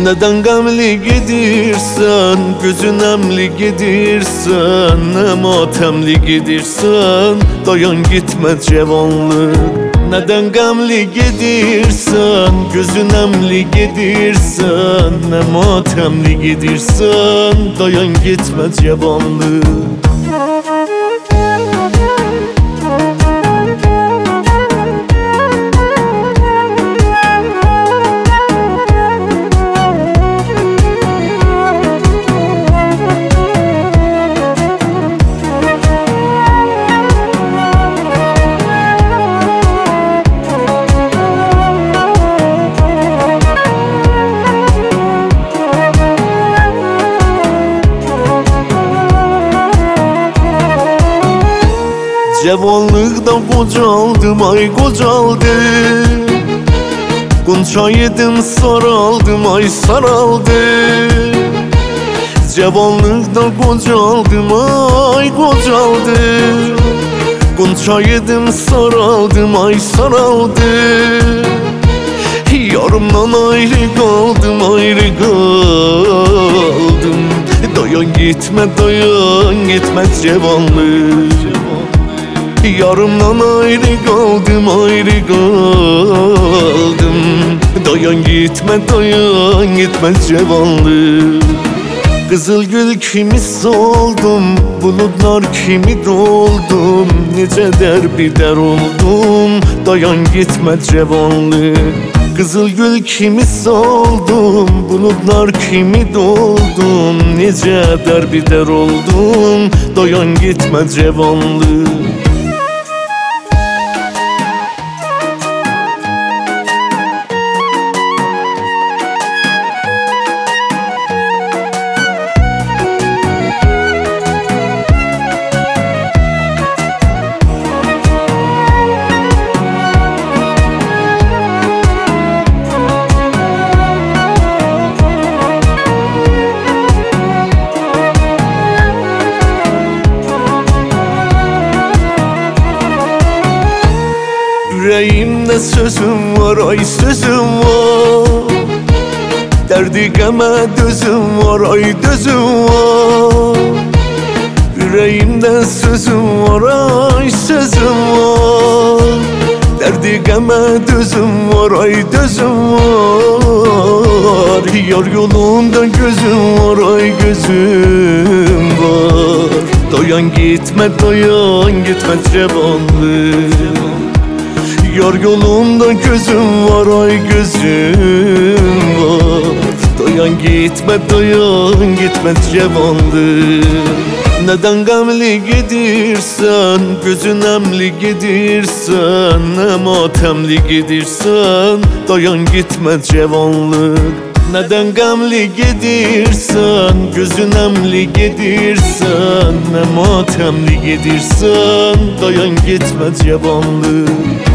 Neden gamli gedirsen, gözün emli gedirsen, ne matemli gedirsen, dayan gitme cevanlık. Neden gamli gedirsen, gözün emli gedirsen, ne matemli gedirsen, dayan gitme cevanlık. Cevanlıktan kocaldım, ay kocaldım. Gonca yedim, saraldım, ay saraldım. Cevanlıktan kocaldım, ay kocaldım. Gonca yedim, saraldım, ay saraldım. Yarımdan ayrı kaldım, ayrı kaldım. Dayan gitme, dayan gitme cevanlık. Yarımdan ayrı kaldım, ayrı kaldım. Dayan gitme, dayan gitme cevanlık. Kızıl gül kimi soldum, bulutlar kimi doldum. Nice derbeder oldum, dayan gitme cevanlık. Kızıl gül kimi soldum, bulutlar kimi doldum. Nice derbeder oldum, dayan gitme cevanlık. Yüreğimde sözüm var, ay sözüm var. Derdi geme dözüm var, ay dözüm var. Yüreğimde sözüm var, ay sözüm var. Derdi geme dözüm var, ay dözüm var. Yar yolunda gözüm var, ay gözüm var. Dayan gitme, dayan gitme cevanlık. Yar yolunda gözüm var, ay gözüm var. Dayan gitme, dayan gitme cevanlık. Neden gamli gedirsen, gözün emli gedirsen, ne matemli gedirsen, dayan gitme cevanlık. Neden gamli gedirsen, gözün emli gedirsen, ne matemli gedirsen, dayan gitme cevanlık.